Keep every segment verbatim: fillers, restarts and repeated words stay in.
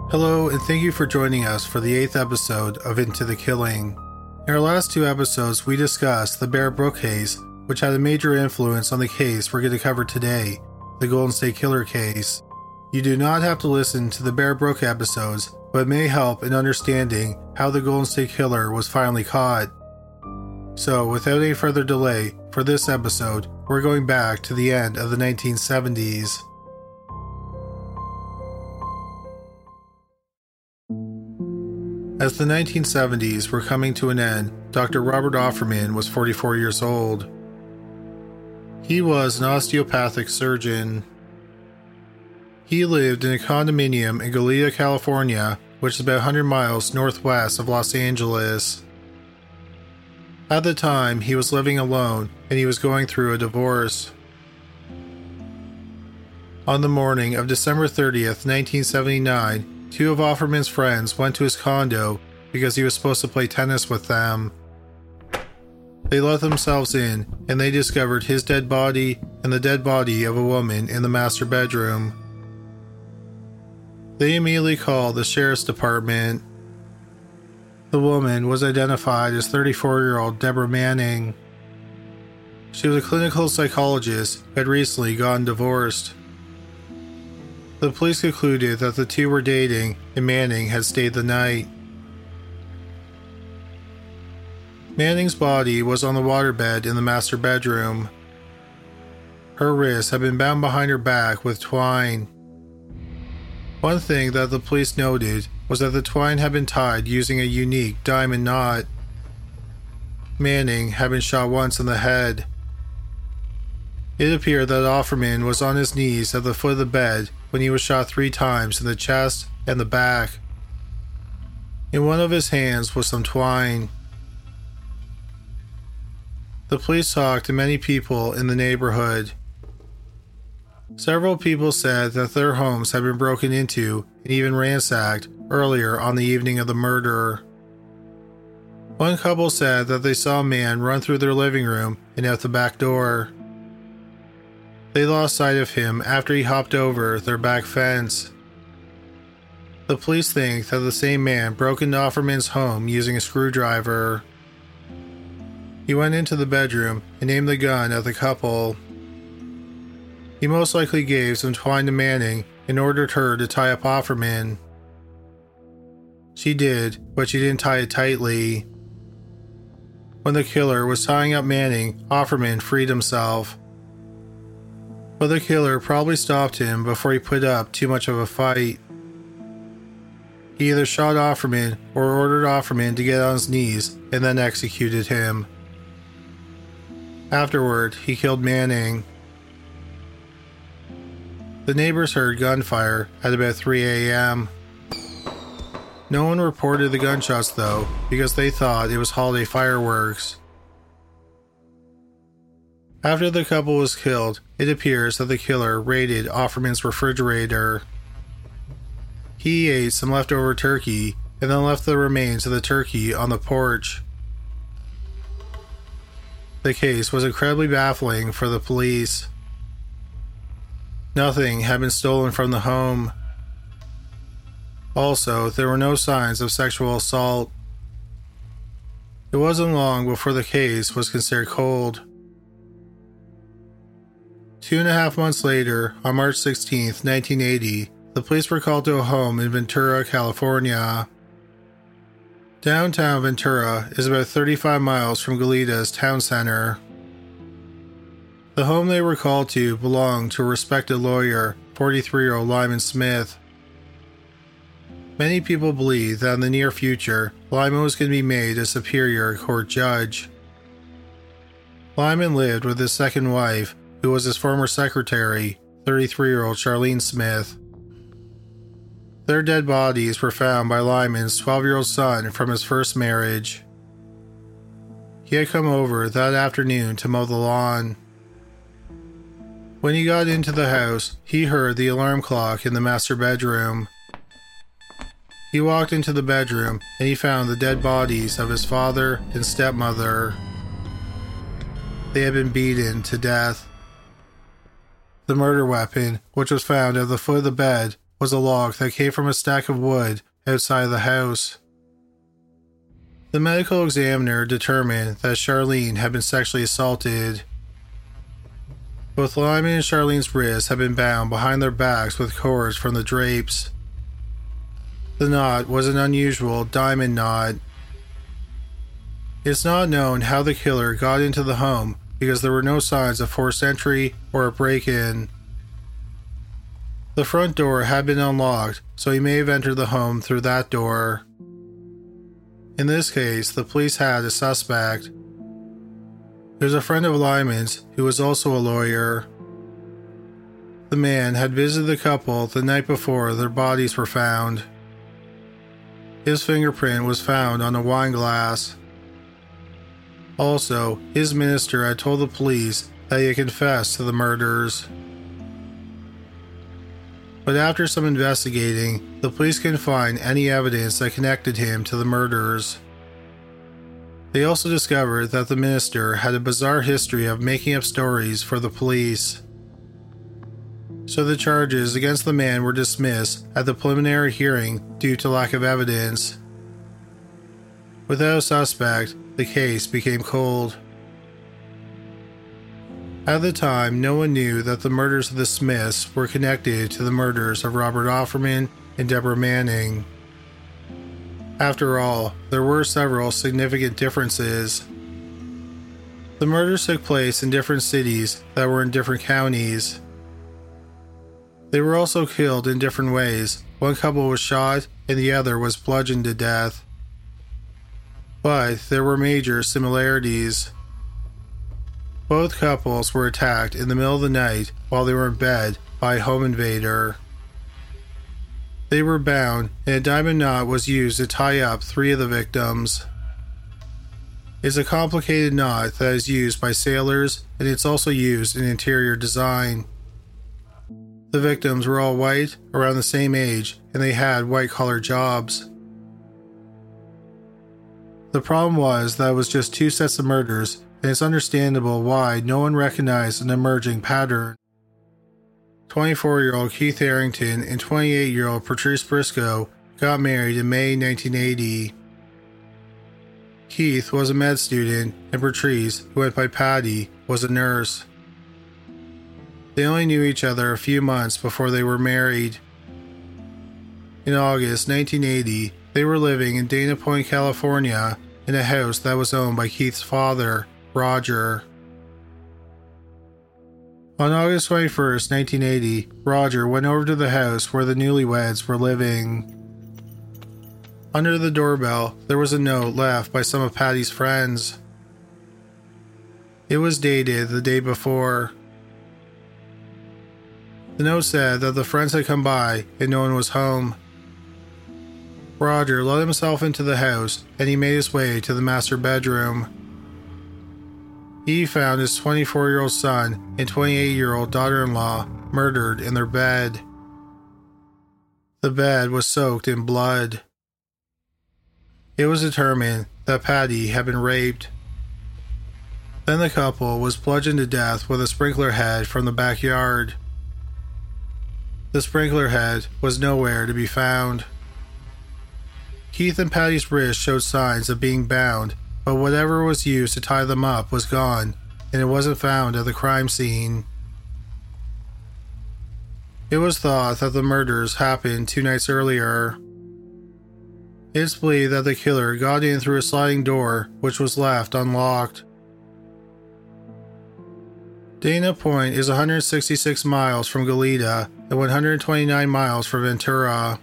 Hello, and thank you for joining us for the eighth episode of Into the Killing. In our last two episodes, we discussed the Bear Brook case, which had a major influence on the case we're going to cover today, the Golden State Killer case. You do not have to listen to the Bear Brook episodes, but it may help in understanding how the Golden State Killer was finally caught. So, without any further delay, for this episode, we're going back to the end of the nineteen seventies. As the nineteen seventies were coming to an end, Doctor Robert Offerman was forty-four years old. He was an osteopathic surgeon. He lived in a condominium in Goleta, California, which is about one hundred miles northwest of Los Angeles. At the time, he was living alone and he was going through a divorce. On the morning of December thirtieth, nineteen seventy-nine, two of Offerman's friends went to his condo because he was supposed to play tennis with them. They let themselves in and they discovered his dead body and the dead body of a woman in the master bedroom. They immediately called the sheriff's department. The woman was identified as thirty-four-year-old Deborah Manning. She was a clinical psychologist who had recently gotten divorced. The police concluded that the two were dating and Manning had stayed the night. Manning's body was on the waterbed in the master bedroom. Her wrists had been bound behind her back with twine. One thing that the police noted was that the twine had been tied using a unique diamond knot. Manning had been shot once in the head. It appeared that Offerman was on his knees at the foot of the bed when he was shot three times in the chest and the back. In one of his hands was some twine. The police talked to many people in the neighborhood. Several people said that their homes had been broken into and even ransacked earlier on the evening of the murder. One couple said that they saw a man run through their living room and out the back door. They lost sight of him after he hopped over their back fence. The police think that the same man broke into Offerman's home using a screwdriver. He went into the bedroom and aimed the gun at the couple. He most likely gave some twine to Manning and ordered her to tie up Offerman. She did, but she didn't tie it tightly. When the killer was tying up Manning, Offerman freed himself. But the killer probably stopped him before he put up too much of a fight. He either shot Offerman or ordered Offerman to get on his knees and then executed him. Afterward, he killed Manning. The neighbors heard gunfire at about three a.m. No one reported the gunshots though, because they thought it was holiday fireworks. After the couple was killed, it appears that the killer raided Offerman's refrigerator. He ate some leftover turkey and then left the remains of the turkey on the porch. The case was incredibly baffling for the police. Nothing had been stolen from the home. Also, there were no signs of sexual assault. It wasn't long before the case was considered cold. Two and a half months later, on March sixteenth, nineteen eighty, the police were called to a home in Ventura, California. Downtown Ventura is about thirty-five miles from Goleta's town center. The home they were called to belonged to a respected lawyer, forty-three-year-old Lyman Smith. Many people believe that in the near future, Lyman was going to be made a superior court judge. Lyman lived with his second wife, who was his former secretary, thirty-three-year-old Charlene Smith. Their dead bodies were found by Lyman's twelve-year-old son from his first marriage. He had come over that afternoon to mow the lawn. When he got into the house, he heard the alarm clock in the master bedroom. He walked into the bedroom and he found the dead bodies of his father and stepmother. They had been beaten to death. The murder weapon, which was found at the foot of the bed, was a lock that came from a stack of wood outside the house. The medical examiner determined that Charlene had been sexually assaulted. Both Lyman and Charlene's wrists had been bound behind their backs with cords from the drapes. The knot was an unusual diamond knot. It's not known how the killer got into the home because there were no signs of forced entry or a break-in. The front door had been unlocked, so he may have entered the home through that door. In this case, the police had a suspect. There's a friend of Lyman's who was also a lawyer. The man had visited the couple the night before their bodies were found. His fingerprint was found on a wine glass. Also, his minister had told the police that he had confessed to the murders. But after some investigating, the police couldn't find any evidence that connected him to the murders. They also discovered that the minister had a bizarre history of making up stories for the police. So the charges against the man were dismissed at the preliminary hearing due to lack of evidence. Without a suspect, the case became cold. At the time, no one knew that the murders of the Smiths were connected to the murders of Robert Offerman and Deborah Manning. After all, there were several significant differences. The murders took place in different cities that were in different counties. They were also killed in different ways. One couple was shot and the other was bludgeoned to death. But there were major similarities. Both couples were attacked in the middle of the night while they were in bed by a home invader. They were bound, and a diamond knot was used to tie up three of the victims. It's a complicated knot that is used by sailors, and it's also used in interior design. The victims were all white, around the same age, and they had white-collar jobs. The problem was that it was just two sets of murders, and it's understandable why no one recognized an emerging pattern. twenty-four-year-old Keith Harrington and twenty-eight-year-old Patrice Briscoe got married in May nineteen eighty. Keith was a med student, and Patrice, who went by Patty, was a nurse. They only knew each other a few months before they were married. In August nineteen eighty, they were living in Dana Point, California, in a house that was owned by Keith's father, Roger. On August twenty-first, nineteen eighty, Roger went over to the house where the newlyweds were living. Under the doorbell, there was a note left by some of Patty's friends. It was dated the day before. The note said that the friends had come by and no one was home. Roger let himself into the house and he made his way to the master bedroom. He found his twenty-four-year-old son and twenty-eight-year-old daughter-in-law murdered in their bed. The bed was soaked in blood. It was determined that Patty had been raped. Then the couple was bludgeoned to death with a sprinkler head from the backyard. The sprinkler head was nowhere to be found. Keith and Patty's wrists showed signs of being bound, but whatever was used to tie them up was gone, and it wasn't found at the crime scene. It was thought that the murders happened two nights earlier. It's believed that the killer got in through a sliding door, which was left unlocked. Dana Point is one hundred sixty-six miles from Goleta and one hundred twenty-nine miles from Ventura.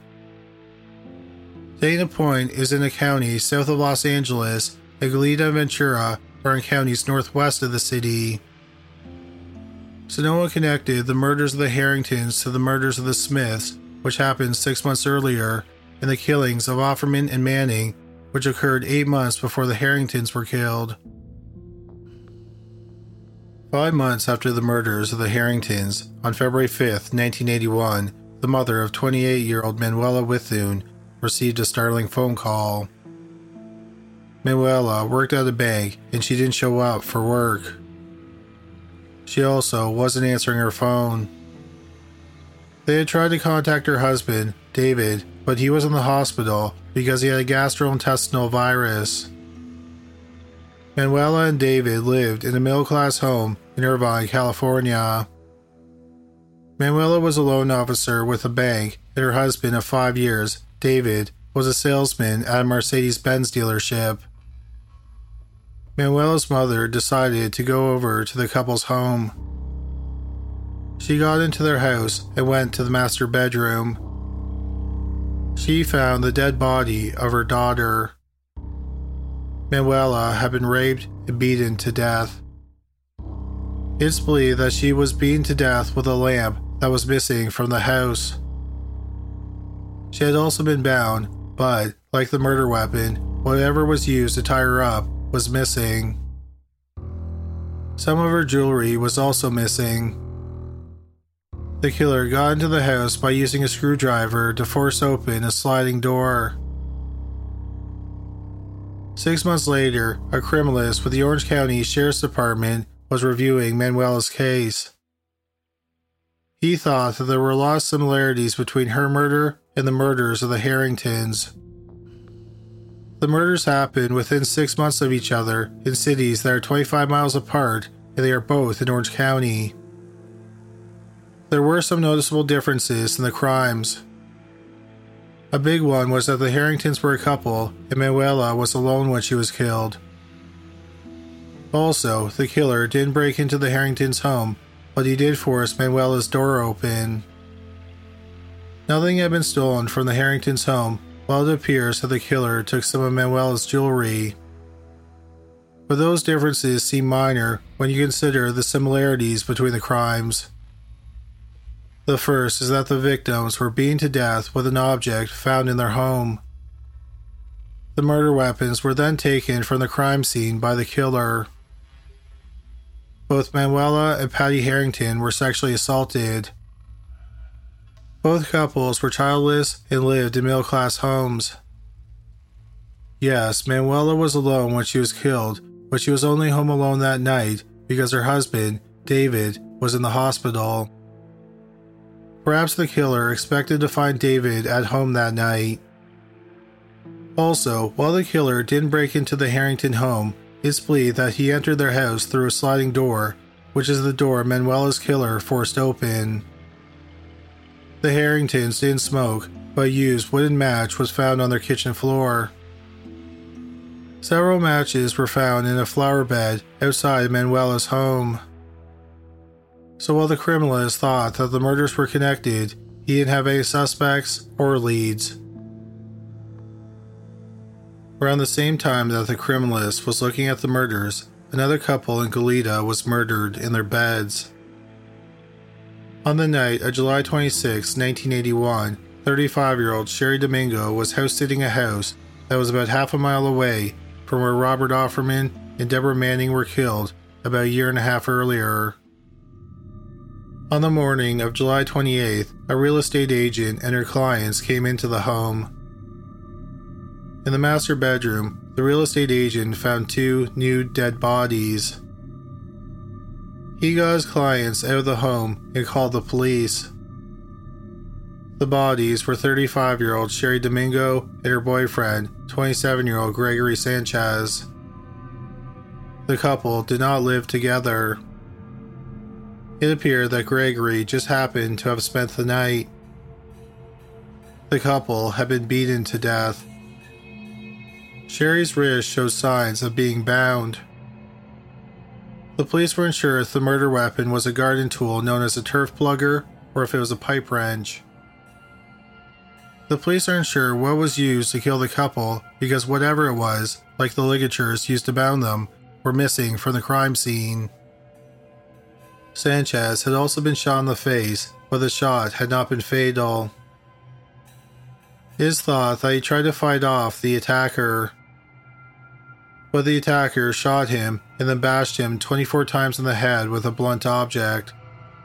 Dana Point is in a county south of Los Angeles, and Goleta and Ventura are in counties northwest of the city. So no one connected the murders of the Harringtons to the murders of the Smiths, which happened six months earlier, and the killings of Offerman and Manning, which occurred eight months before the Harringtons were killed. Five months after the murders of the Harringtons, on February fifth, nineteen eighty-one, the mother of twenty-eight-year-old Manuela Withun received a startling phone call. Manuela worked at a bank and she didn't show up for work. She also wasn't answering her phone. They had tried to contact her husband, David, but he was in the hospital because he had a gastrointestinal virus. Manuela and David lived in a middle-class home in Irvine, California. Manuela was a loan officer with a bank, and her husband of five years, David, was a salesman at a Mercedes-Benz dealership. Manuela's mother decided to go over to the couple's home. She got into their house and went to the master bedroom. She found the dead body of her daughter. Manuela had been raped and beaten to death. It's believed that she was beaten to death with a lamp that was missing from the house. She had also been bound, but, like the murder weapon, whatever was used to tie her up was missing. Some of her jewelry was also missing. The killer got into the house by using a screwdriver to force open a sliding door. Six months later, a criminalist with the Orange County Sheriff's Department was reviewing Manuela's case. He thought that there were a lot of similarities between her murder and the murders of the Harringtons. The murders happened within six months of each other in cities that are twenty-five miles apart, and they are both in Orange County. There were some noticeable differences in the crimes. A big one was that the Harringtons were a couple, and Manuela was alone when she was killed. Also, the killer didn't break into the Harringtons' home, but he did force Manuela's door open. Nothing had been stolen from the Harringtons' home, while it appears that the killer took some of Manuela's jewelry. But those differences seem minor when you consider the similarities between the crimes. The first is that the victims were beaten to death with an object found in their home. The murder weapons were then taken from the crime scene by the killer. Both Manuela and Patty Harrington were sexually assaulted. Both couples were childless and lived in middle-class homes. Yes, Manuela was alone when she was killed, but she was only home alone that night because her husband, David, was in the hospital. Perhaps the killer expected to find David at home that night. Also, while the killer didn't break into the Harrington home, it's believed that he entered their house through a sliding door, which is the door Manuela's killer forced open. The Harringtons didn't smoke, but a used wooden match was found on their kitchen floor. Several matches were found in a flower bed outside Manuela's home. So while the criminalist thought that the murders were connected, he didn't have any suspects or leads. Around the same time that the criminalist was looking at the murders, another couple in Goleta was murdered in their beds. On the night of July twenty-sixth, nineteen eighty-one, thirty-five-year-old Sherry Domingo was house-sitting a house that was about half a mile away from where Robert Offerman and Deborah Manning were killed about a year and a half earlier. On the morning of July twenty-eighth, a real estate agent and her clients came into the home. In the master bedroom, the real estate agent found two new dead bodies. He got his clients out of the home and called the police. The bodies were thirty-five-year-old Sherry Domingo and her boyfriend, twenty-seven-year-old Gregory Sanchez. The couple did not live together. It appeared that Gregory just happened to have spent the night. The couple had been beaten to death. Sherry's wrist showed signs of being bound. The police were unsure if the murder weapon was a garden tool known as a turf plugger or if it was a pipe wrench. The police are unsure what was used to kill the couple because whatever it was, like the ligatures used to bound them, were missing from the crime scene. Sanchez had also been shot in the face, but the shot had not been fatal. It is thought that he tried to fight off the attacker, but the attacker shot him and then bashed him twenty-four times in the head with a blunt object.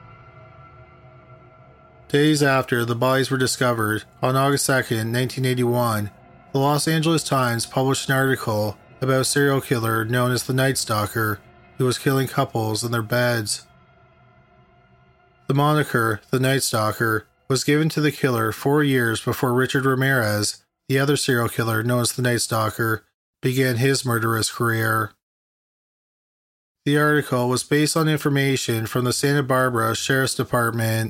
Days after the bodies were discovered, on August second, nineteen eighty-one, the Los Angeles Times published an article about a serial killer known as the Night Stalker who was killing couples in their beds. The moniker, the Night Stalker, was given to the killer four years before Richard Ramirez, the other serial killer known as the Night Stalker, began his murderous career. The article was based on information from the Santa Barbara Sheriff's Department.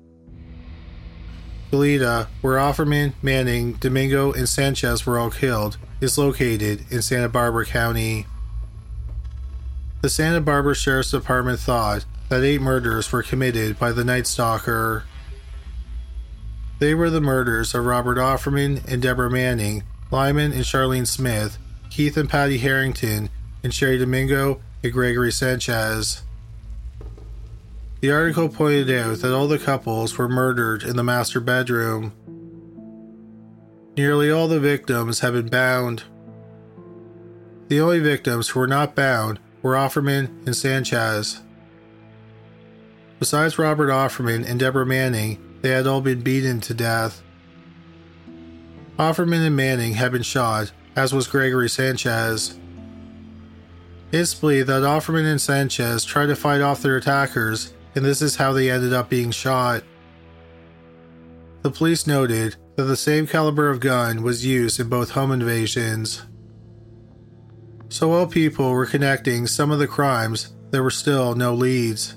Goleta, where Offerman, Manning, Domingo, and Sanchez were all killed, is located in Santa Barbara County. The Santa Barbara Sheriff's Department thought that eight murders were committed by the Night Stalker. They were the murders of Robert Offerman and Deborah Manning, Lyman and Charlene Smith, Keith and Patty Harrington, and Sherry Domingo and Gregory Sanchez. The article pointed out that all the couples were murdered in the master bedroom. Nearly all the victims had been bound. The only victims who were not bound were Offerman and Sanchez. Besides Robert Offerman and Deborah Manning, they had all been beaten to death. Offerman and Manning had been shot, as was Gregory Sanchez. It's believed that Offerman and Sanchez tried to fight off their attackers, and this is how they ended up being shot. The police noted that the same caliber of gun was used in both home invasions. So while people were connecting some of the crimes, there were still no leads.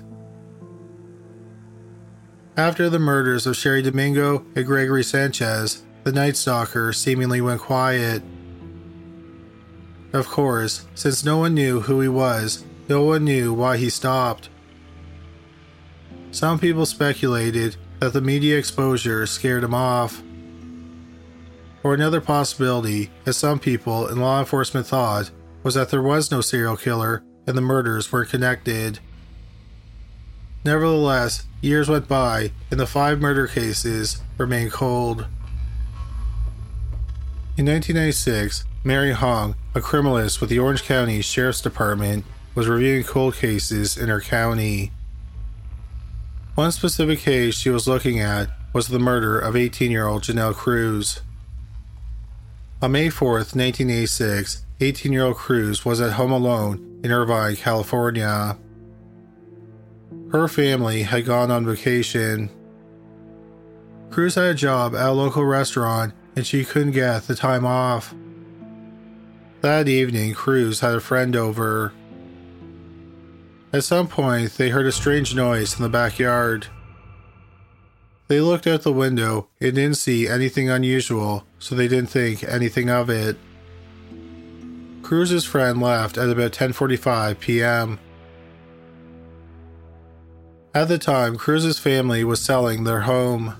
After the murders of Sherry Domingo and Gregory Sanchez, the Night Stalker seemingly went quiet. Of course, since no one knew who he was, no one knew why he stopped. Some people speculated that the media exposure scared him off. Or another possibility, as some people in law enforcement thought, was that there was no serial killer and the murders were connected. Nevertheless, years went by and the five murder cases remained cold. In nineteen ninety-six, Mary Hong, a criminalist with the Orange County Sheriff's Department, was reviewing cold cases in her county. One specific case she was looking at was the murder of eighteen-year-old Janelle Cruz. On May fourth, nineteen eighty-six, eighteen-year-old Cruz was at home alone in Irvine, California. Her family had gone on vacation. Cruz had a job at a local restaurant and she couldn't get the time off. That evening, Cruz had a friend over. At some point, they heard a strange noise in the backyard. They looked out the window and didn't see anything unusual, so they didn't think anything of it. Cruz's friend left at about ten forty-five p.m. At the time, Cruz's family was selling their home.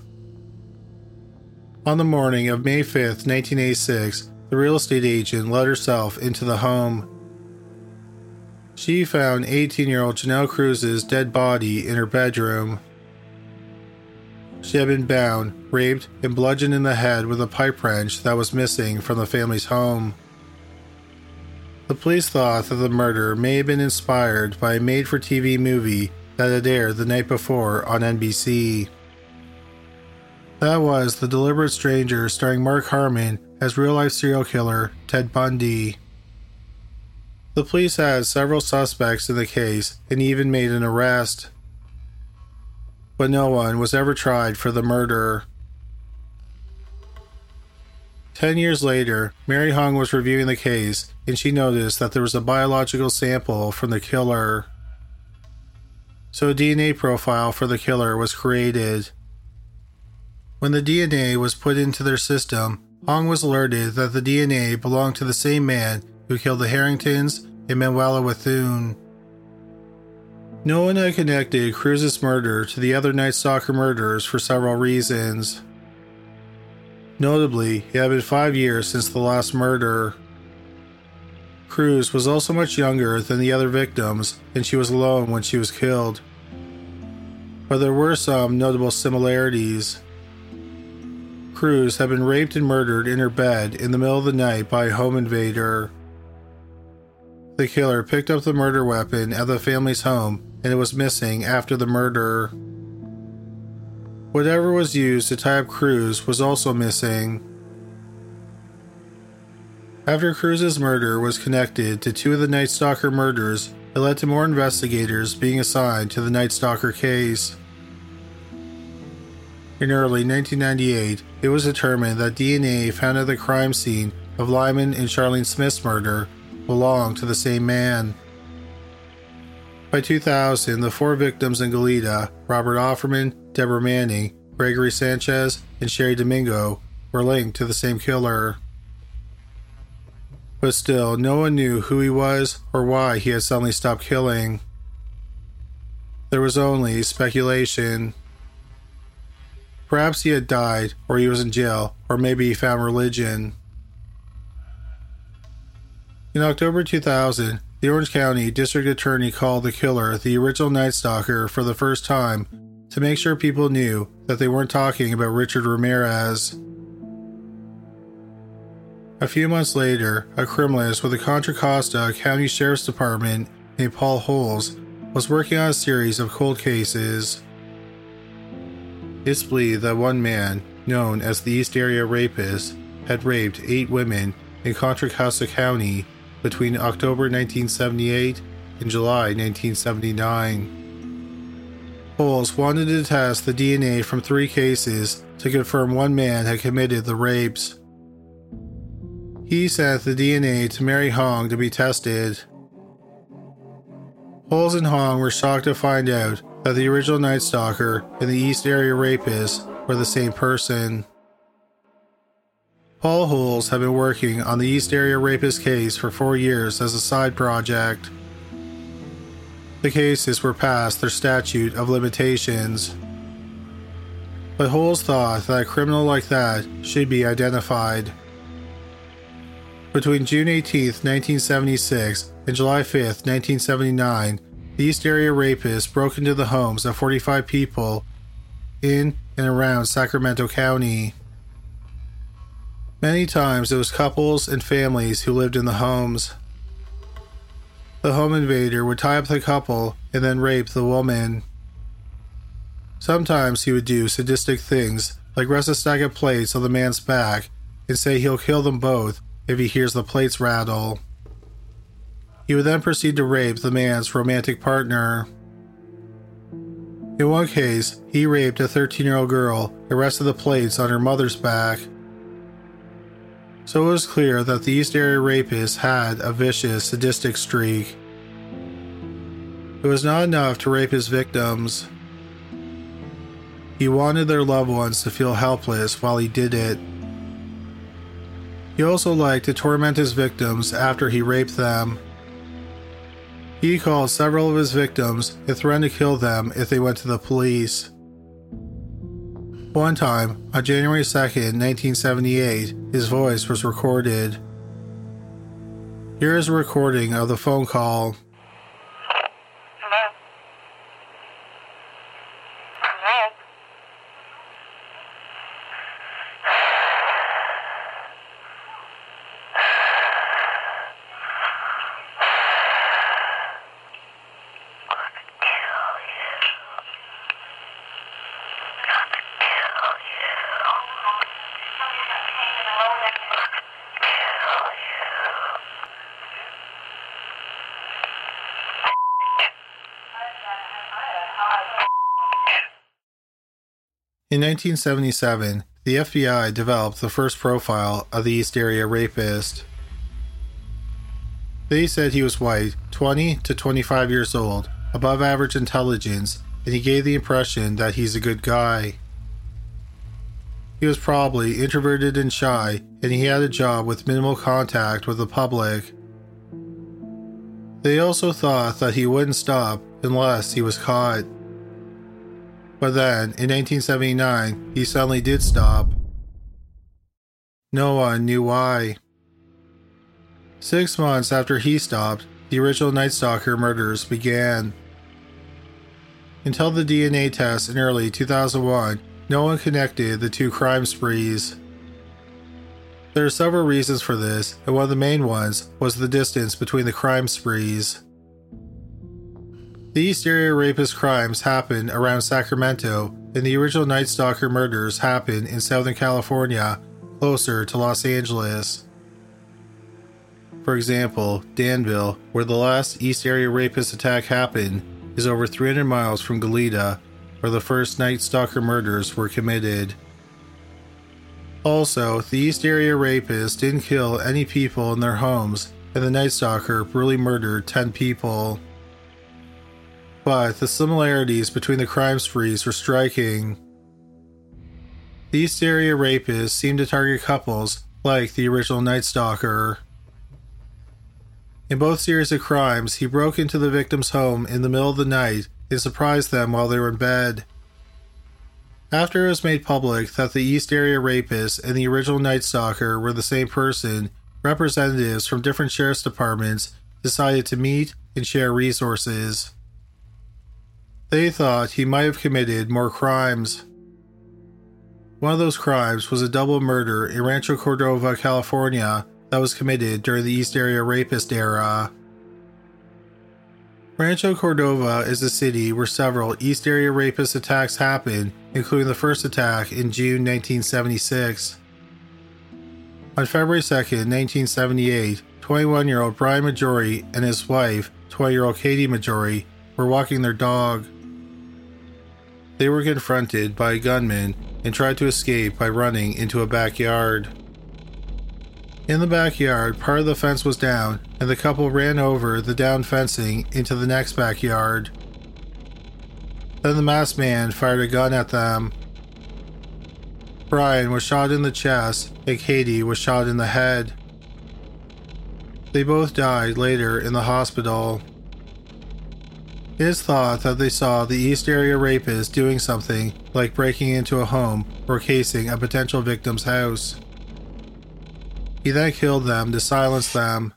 On the morning of May fifth, nineteen eighty-six, the real estate agent let herself into the home. She found eighteen-year-old Janelle Cruz's dead body in her bedroom. She had been bound, raped, and bludgeoned in the head with a pipe wrench that was missing from the family's home. The police thought that the murder may have been inspired by a made-for-T V movie that had aired the night before on N B C. That was The Deliberate Stranger, starring Mark Harmon as real-life serial killer Ted Bundy. The police had several suspects in the case and even made an arrest. But no one was ever tried for the murder. Ten years later, Mary Hung was reviewing the case and she noticed that there was a biological sample from the killer. So a D N A profile for the killer was created. When the D N A was put into their system, Hong was alerted that the D N A belonged to the same man who killed the Harringtons and Manuela Bethune. No one had connected Cruz's murder to the other Night Stalker murders for several reasons. Notably, it had been five years since the last murder. Cruz was also much younger than the other victims, and she was alone when she was killed. But there were some notable similarities. Cruz had been raped and murdered in her bed in the middle of the night by a home invader. The killer picked up the murder weapon at the family's home, and it was missing after the murder. Whatever was used to tie up Cruz was also missing. After Cruz's murder was connected to two of the Night Stalker murders, it led to more investigators being assigned to the Night Stalker case. In early nineteen ninety-eight, it was determined that D N A found at the crime scene of Lyman and Charlene Smith's murder belonged to the same man. By two thousand, the four victims in Goleta, Robert Offerman, Deborah Manning, Gregory Sanchez, and Sherry Domingo, were linked to the same killer. But still, no one knew who he was or why he had suddenly stopped killing. There was only speculation. Perhaps he had died, or he was in jail, or maybe he found religion. In October two thousand, the Orange County District Attorney called the killer the original Night Stalker for the first time to make sure people knew that they weren't talking about Richard Ramirez. A few months later, a criminalist with the Contra Costa County Sheriff's Department named Paul Holes was working on a series of cold cases. It's believed that one man, known as the East Area Rapist, had raped eight women in Contra Costa County between October nineteen seventy-eight and July nineteen seventy-nine. Holes wanted to test the D N A from three cases to confirm one man had committed the rapes. He sent the D N A to Mary Hong to be tested. Holes and Hong were shocked to find out that the original Night Stalker and the East Area Rapist were the same person. Paul Holes had been working on the East Area Rapist case for four years as a side project. The cases were past their statute of limitations. But Holes thought that a criminal like that should be identified. Between June eighteenth, nineteen seventy-six and July fifth, nineteen seventy-nine, the East Area Rapist broke into the homes of forty-five people in and around Sacramento County. Many times it was couples and families who lived in the homes. The home invader would tie up the couple and then rape the woman. Sometimes he would do sadistic things like rest a stack of plates on the man's back and say he'll kill them both if he hears the plates rattle. He would then proceed to rape the man's romantic partner. In one case, he raped a thirteen-year-old girl and rested the plates on her mother's back. So it was clear that the East Area Rapist had a vicious, sadistic streak. It was not enough to rape his victims. He wanted their loved ones to feel helpless while he did it. He also liked to torment his victims after he raped them. He called several of his victims and threatened to kill them if they went to the police. One time, on January second, nineteen seventy-eight, his voice was recorded. Here is a recording of the phone call. Hello? Hello? In nineteen seventy-seven, the F B I developed the first profile of the East Area Rapist. They said he was white, twenty to twenty-five years old, above average intelligence, and he gave the impression that he's a good guy. He was probably introverted and shy, and he had a job with minimal contact with the public. They also thought that he wouldn't stop unless he was caught. But then, in nineteen seventy-nine, he suddenly did stop. No one knew why. Six months after he stopped, the original Night Stalker murders began. Until the D N A test in early two thousand one, no one connected the two crime sprees. There are several reasons for this, and one of the main ones was the distance between the crime sprees. The East Area Rapist crimes happened around Sacramento, and the original Night Stalker murders happened in Southern California, closer to Los Angeles. For example, Danville, where the last East Area Rapist attack happened, is over three hundred miles from Goleta, where the first Night Stalker murders were committed. Also, the East Area Rapist didn't kill any people in their homes, and the Night Stalker brutally murdered ten people. But the similarities between the crime sprees were striking. The East Area Rapist seemed to target couples like the original Night Stalker. In both series of crimes, he broke into the victim's home in the middle of the night and surprised them while they were in bed. After it was made public that the East Area Rapist and the original Night Stalker were the same person, representatives from different sheriff's departments decided to meet and share resources. They thought he might have committed more crimes. One of those crimes was a double murder in Rancho Cordova, California, that was committed during the East Area Rapist era. Rancho Cordova is a city where several East Area Rapist attacks happened, including the first attack in June nineteen seventy-six. On February second, nineteen seventy-eight, twenty-one-year-old Brian Maggiore and his wife, twenty-year-old Katie Maggiore, were walking their dog. They were confronted by a gunman and tried to escape by running into a backyard. In the backyard, part of the fence was down, and the couple ran over the down fencing into the next backyard. Then the masked man fired a gun at them. Brian was shot in the chest, and Katie was shot in the head. They both died later in the hospital. It is thought that they saw the East Area Rapist doing something like breaking into a home or casing a potential victim's house. He then killed them to silence them.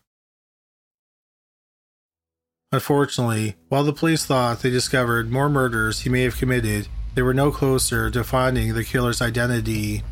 Unfortunately, while the police thought they discovered more murders he may have committed, they were no closer to finding the killer's identity.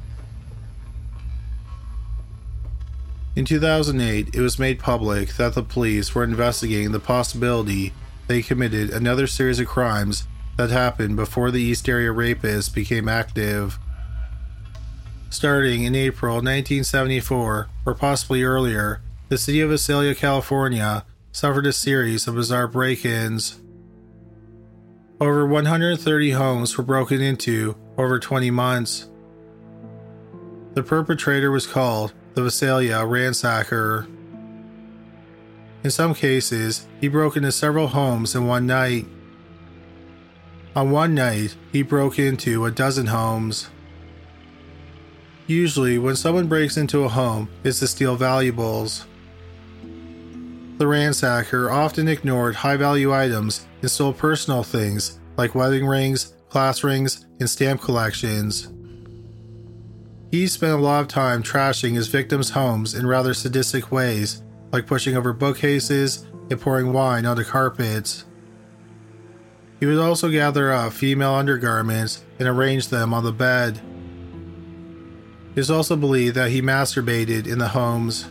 In two thousand eight, it was made public that the police were investigating the possibility they committed another series of crimes that happened before the East Area Rapist became active. Starting in April nineteen seventy-four, or possibly earlier, the city of Visalia, California, suffered a series of bizarre break-ins. Over one hundred thirty homes were broken into over twenty months. The perpetrator was called the Visalia Ransacker. In some cases, he broke into several homes in one night. On one night, he broke into a dozen homes. Usually, when someone breaks into a home, it's to steal valuables. The ransacker often ignored high-value items and stole personal things like wedding rings, class rings, and stamp collections. He spent a lot of time trashing his victims' homes in rather sadistic ways, like pushing over bookcases and pouring wine onto carpets. He would also gather up female undergarments and arrange them on the bed. It is also believed that he masturbated in the homes.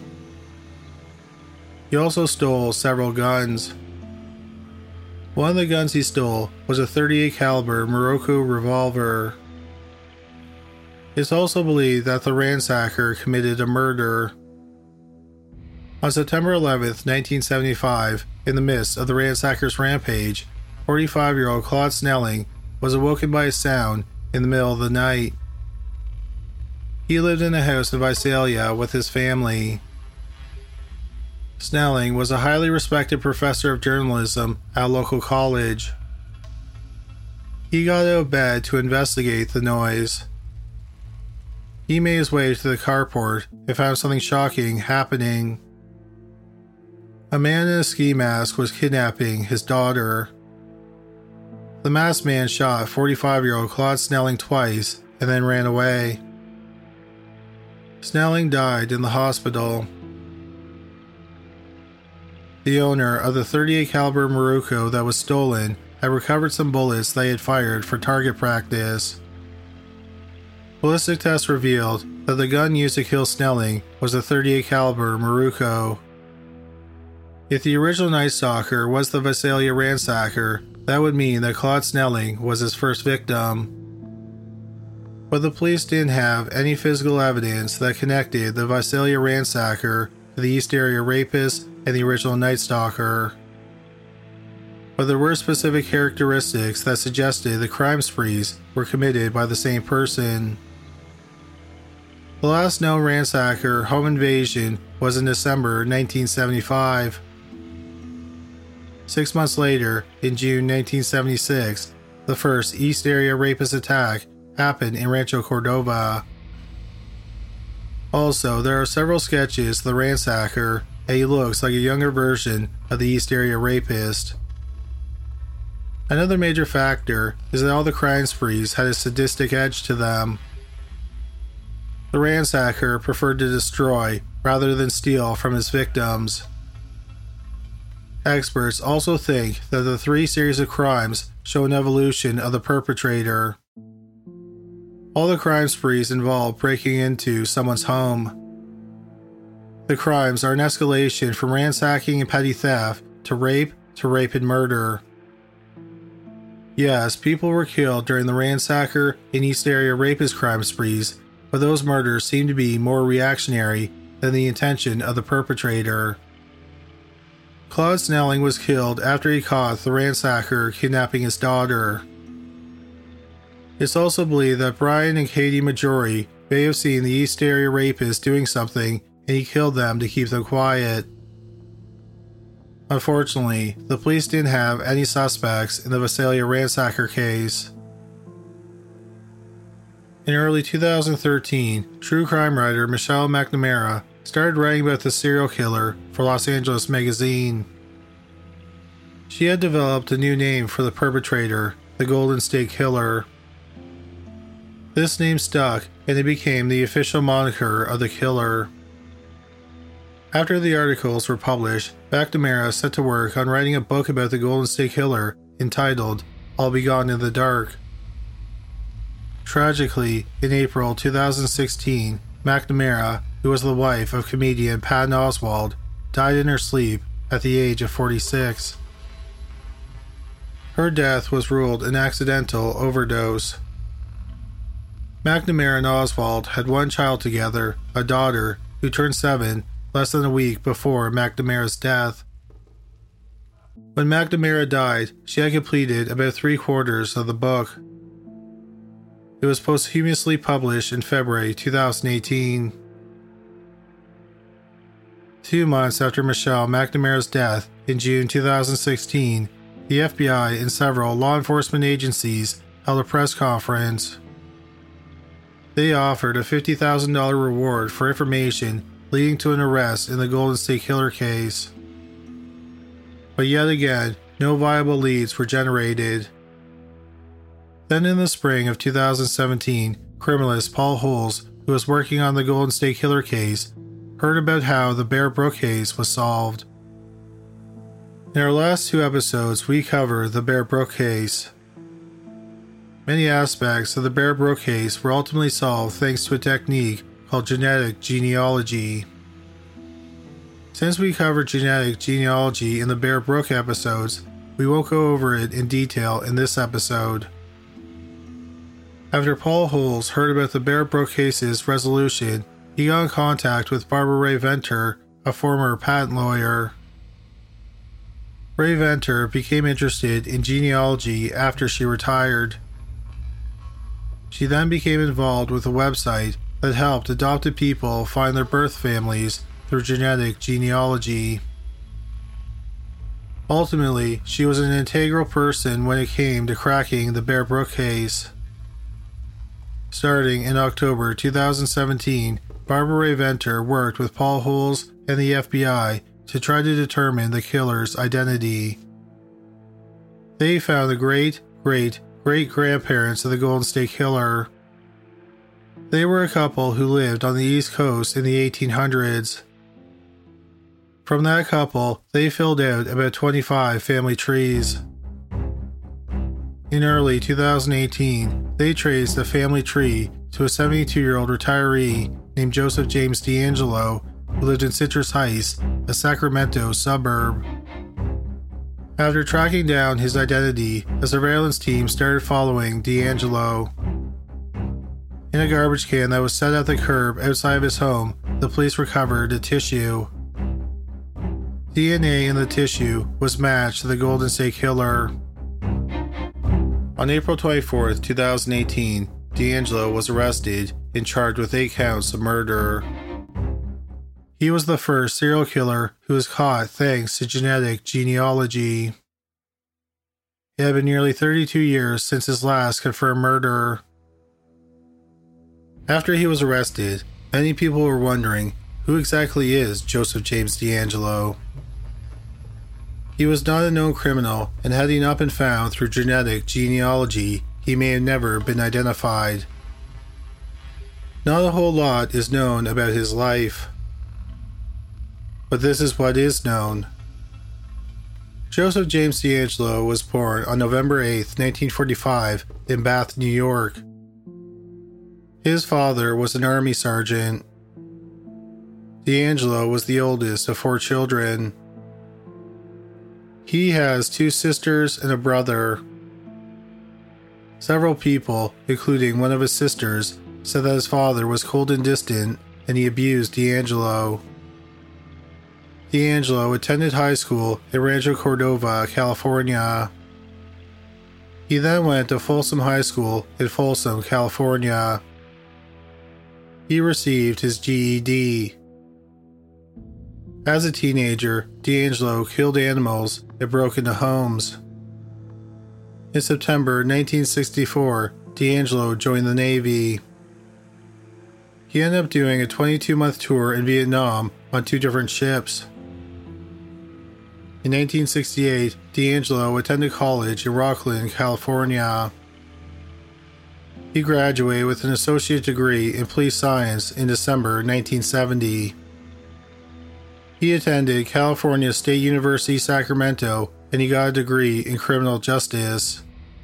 He also stole several guns. One of the guns he stole was a thirty-eight caliber Morocco revolver. It is also believed that the ransacker committed a murder. On September eleventh, nineteen seventy-five, in the midst of the ransacker's rampage, forty-five-year-old Claude Snelling was awoken by a sound in the middle of the night. He lived in a house in Visalia with his family. Snelling was a highly respected professor of journalism at a local college. He got out of bed to investigate the noise. He made his way to the carport and found something shocking happening. A man in a ski mask was kidnapping his daughter. The masked man shot forty-five-year-old Claude Snelling twice and then ran away. Snelling died in the hospital. The owner of the thirty-eight caliber Morocco that was stolen had recovered some bullets they had fired for target practice. Ballistic tests revealed that the gun used to kill Snelling was a thirty-eight caliber Morocco. If the original Night Stalker was the Visalia ransacker, that would mean that Claude Snelling was his first victim. But the police didn't have any physical evidence that connected the Visalia ransacker to the East Area Rapist and the original Night Stalker. but there were specific characteristics that suggested the crime sprees were committed by the same person. The last known ransacker home invasion was in December nineteen seventy-five. Six months later, in June nineteen seventy-six, the first East Area Rapist attack happened in Rancho Cordova. Also, there are several sketches of the ransacker, and he looks like a younger version of the East Area Rapist. Another major factor is that all the crime sprees had a sadistic edge to them. The ransacker preferred to destroy rather than steal from his victims. Experts also think that the three series of crimes show an evolution of the perpetrator. All the crime sprees involve breaking into someone's home. The crimes are an escalation from ransacking and petty theft to rape to rape and murder. Yes, people were killed during the ransacker and East Area Rapist crime sprees, but those murders seem to be more reactionary than the intention of the perpetrator. Claude Snelling was killed after he caught the ransacker kidnapping his daughter. It's also believed that Brian and Katie Majori may have seen the East Area Rapist doing something and he killed them to keep them quiet. Unfortunately, the police didn't have any suspects in the Visalia ransacker case. In early two thousand thirteen, true crime writer Michelle McNamara started writing about the serial killer for Los Angeles Magazine. She had developed a new name for the perpetrator, the Golden State Killer. This name stuck, and it became the official moniker of the killer. After the articles were published, McNamara set to work on writing a book about the Golden State Killer entitled I'll Be Gone in the Dark. Tragically, in April two thousand sixteen, McNamara, who was the wife of comedian Patton Oswalt, died in her sleep at the age of forty-six. Her death was ruled an accidental overdose. McNamara and Oswalt had one child together, a daughter, who turned seven less than a week before McNamara's death. When McNamara died, she had completed about three quarters of the book. It was posthumously published in February two thousand eighteen. Two months after Michelle McNamara's death in June two thousand sixteen, the F B I and several law enforcement agencies held a press conference. They offered a fifty thousand dollars reward for information leading to an arrest in the Golden State Killer case. But yet again, no viable leads were generated. Then in the spring of two thousand seventeen, criminalist Paul Holes, who was working on the Golden State Killer case, heard about how the Bear Brook case was solved. In our last two episodes, we covered the Bear Brook case. Many aspects of the Bear Brook case were ultimately solved thanks to a technique called genetic genealogy. Since we covered genetic genealogy in the Bear Brook episodes, we won't go over it in detail in this episode. After Paul Holes heard about the Bear Brook case's resolution, he got in contact with Barbara Ray Venter, a former patent lawyer. Ray Venter became interested in genealogy after she retired. She then became involved with a website that helped adopted people find their birth families through genetic genealogy. Ultimately, she was an integral person when it came to cracking the Bear Brook case. Starting in October two thousand seventeen, Barbara Ray Venter worked with Paul Holes and the F B I to try to determine the killer's identity. They found the great, great, great grandparents of the Golden State Killer. They were a couple who lived on the East Coast in the eighteen hundreds. From that couple, they filled out about twenty-five family trees. In early two thousand eighteen, they traced the family tree to a seventy-two-year-old retiree named Joseph James D'Angelo who lived in Citrus Heights, a Sacramento suburb. After tracking down his identity, a surveillance team started following D'Angelo. In a garbage can that was set at the curb outside of his home, the police recovered a tissue. D N A in the tissue was matched to the Golden State Killer. On April twenty-fourth, twenty eighteen, DeAngelo was arrested and charged with eight counts of murder. He was the first serial killer who was caught thanks to genetic genealogy. It had been nearly thirty-two years since his last confirmed murder. After he was arrested, many people were wondering, who exactly is Joseph James DeAngelo? He was not a known criminal, and had he not been found through genetic genealogy, he may have never been identified. Not a whole lot is known about his life, but this is what is known. Joseph James DeAngelo was born on November eighth, nineteen forty-five, in Bath, New York. His father was an army sergeant. DeAngelo was the oldest of four children. He has two sisters and a brother. Several people, including one of his sisters, said that his father was cold and distant and he abused DeAngelo. DeAngelo attended high school in Rancho Cordova, California. He then went to Folsom High School in Folsom, California. He received his G E D. As a teenager, DeAngelo killed animals and broke into homes. In September nineteen sixty-four, DeAngelo joined the Navy. He ended up doing a twenty-two month tour in Vietnam on two different ships. In nineteen sixty-eight, DeAngelo attended college in Rocklin, California. He graduated with an associate degree in police science in December nineteen seventy. He attended California State University, Sacramento, and he got a degree in criminal justice.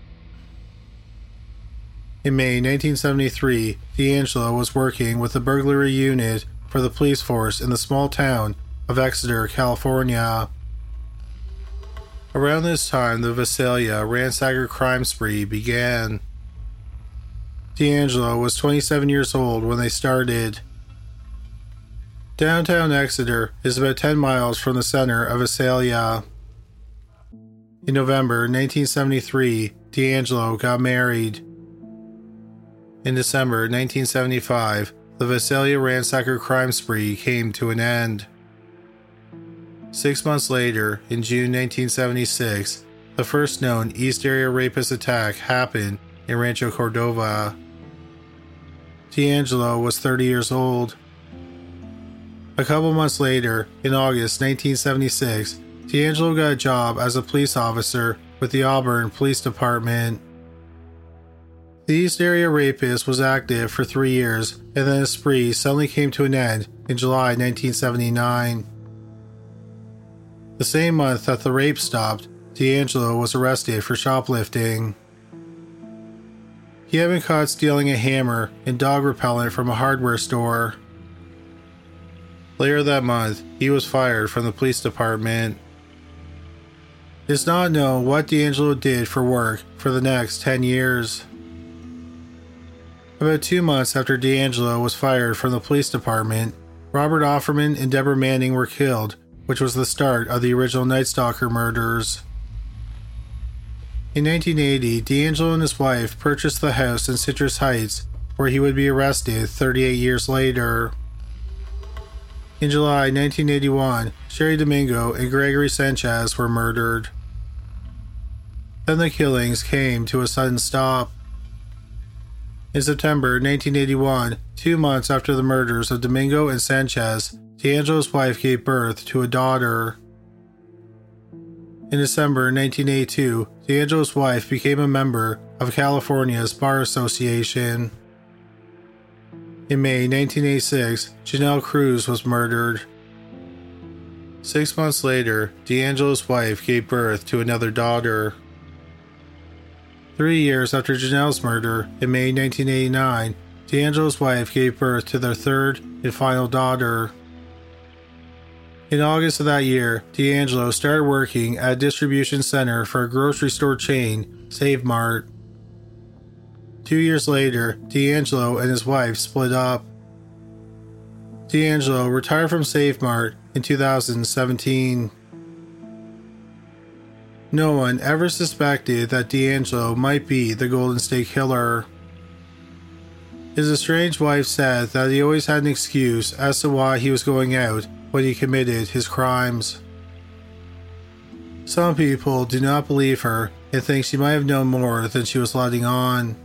In May nineteen seventy-three, DeAngelo was working with the burglary unit for the police force in the small town of Exeter, California. Around this time, the Visalia ransacker crime spree began. DeAngelo was twenty-seven years old when they started. Downtown Exeter is about ten miles from the center of Visalia. In November nineteen seventy-three, DeAngelo got married. In December nineteen seventy-five, the Visalia ransacker crime spree came to an end. Six months later, in June nineteen seventy-six, the first known East Area Rapist attack happened in Rancho Cordova. DeAngelo was thirty years old. A couple months later, in August nineteen seventy-six, DeAngelo got a job as a police officer with the Auburn Police Department. The East Area Rapist was active for three years, and then the spree suddenly came to an end in July nineteen seventy-nine. The same month that the rape stopped, DeAngelo was arrested for shoplifting. He had been caught stealing a hammer and dog repellent from a hardware store. Later that month, he was fired from the police department. It's not known what DeAngelo did for work for the next ten years. About two months after DeAngelo was fired from the police department, Robert Offerman and Deborah Manning were killed, which was the start of the original Night Stalker murders. In nineteen eighty, DeAngelo and his wife purchased the house in Citrus Heights, where he would be arrested thirty-eight years later. In July nineteen eighty-one, Sherry Domingo and Gregory Sanchez were murdered. Then the killings came to a sudden stop. In September nineteen eighty-one, two months after the murders of Domingo and Sanchez, DeAngelo's wife gave birth to a daughter. In December nineteen eighty-two, DeAngelo's wife became a member of California's Bar Association. In May nineteen eighty-six, Janelle Cruz was murdered. Six months later, DeAngelo's wife gave birth to another daughter. Three years after Janelle's murder, in May nineteen eighty-nine, DeAngelo's wife gave birth to their third and final daughter. In August of that year, DeAngelo started working at a distribution center for a grocery store chain, Save Mart. Two years later, DeAngelo and his wife split up. DeAngelo retired from Save Mart in two thousand seventeen. no one ever suspected that DeAngelo might be the Golden State Killer. His estranged wife said that he always had an excuse as to why he was going out when he committed his crimes. Some people do not believe her and think she might have known more than she was letting on.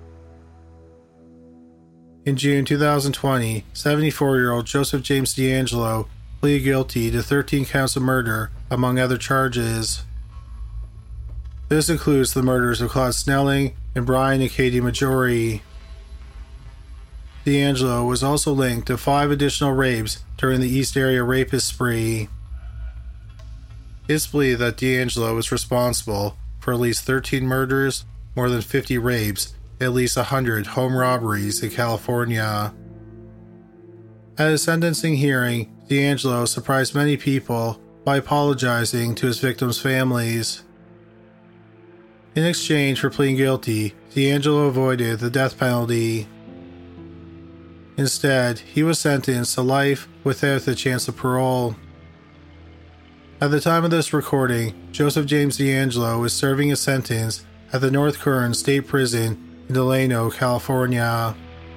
In June two thousand twenty, seventy-four-year-old Joseph James DeAngelo pleaded guilty to thirteen counts of murder, among other charges. This includes the murders of Claude Snelling and Brian and Katie Maggiore. DeAngelo was also linked to five additional rapes during the East Area rapist spree. It's believed that DeAngelo was responsible for at least thirteen murders, more than fifty rapes, and at least one hundred home robberies in California. At his sentencing hearing, DeAngelo surprised many people by apologizing to his victims' families. In exchange for pleading guilty, DeAngelo avoided the death penalty. Instead, he was sentenced to life without the chance of parole. At the time of this recording, Joseph James DeAngelo is serving his sentence at the North Kern State Prison in Delano, California.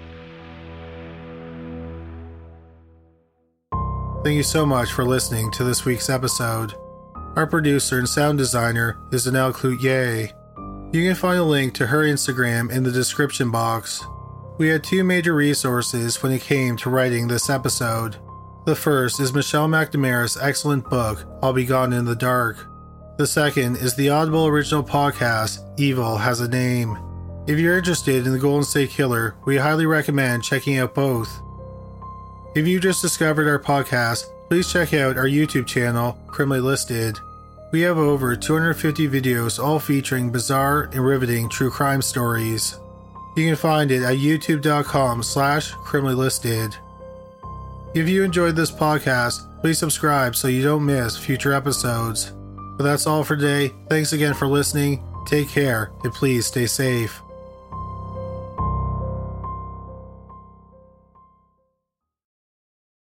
Thank you so much for listening to this week's episode. Our producer and sound designer is Danelle Cloutier. You can find a link to her Instagram in the description box. We had two major resources when it came to writing this episode. The first is Michelle McNamara's excellent book, I'll Be Gone in the Dark. The second is the Audible original podcast, Evil Has a Name. If you're interested in the Golden State Killer, we highly recommend checking out both. If you just discovered our podcast, please check out our YouTube channel, Criminally Listed. We have over two hundred fifty videos all featuring bizarre and riveting true crime stories. You can find it at youtube.com slash criminally listed. If you enjoyed this podcast, please subscribe so you don't miss future episodes. But that's all for today. Thanks again for listening. Take care and please stay safe.